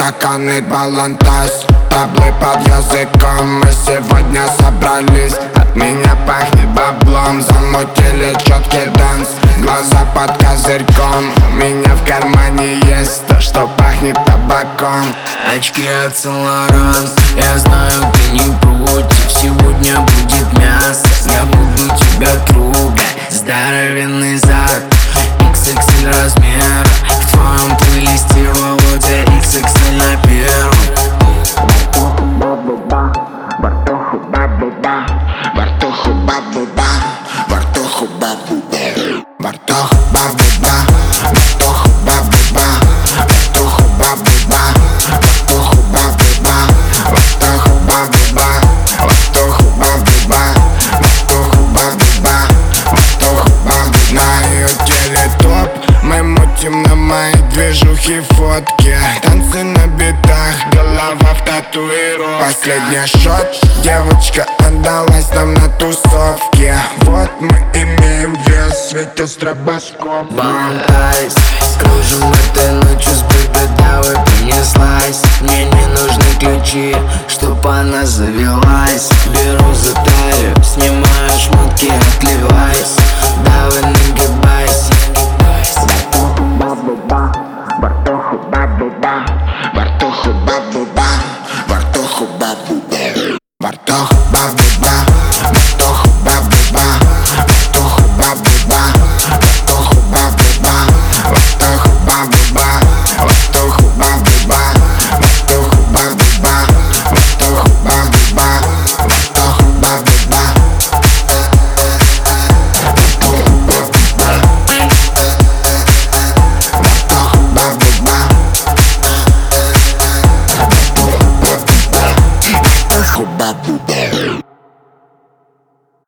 стаканы балантас, таблы под языком. Мы сегодня собрались, от меня пахнет баблом. Замутили четкий данс, глаза под козырьком. У меня в кармане есть то, что пахнет табаком. Очки от Saint-Laurent, я знаю, ты не против. Сегодня будет мясо, я буду тебя трогать. Здоровенный зад, XXL размер. В твоем плейлисте Володя XXL на первом. Бартоху бабуба, Бартоху бабуба, Бартоху бабуба, Бартоху бабуба, Бартоху бабуба, Бартоху бабуба, Бартоху бабуба, Бартоху бабуба, Бартоху бабуба, Бартоху бабуба, Бартоху бабуба. На ее теле топ, мы мутим на моей движухе фотки. Танцы на битах, голова в татуировке. Последний шот, девочка отдалась нам на тусовке. Вот мы имеем вес, светит стробоскоп. Brown eyes, кружим этой ночью с бэйби, давай принеслась. Мне не нужны ключи, чтоб она завелась. Беру за талию, снимаю шмотки, отливайся. Давай нагибай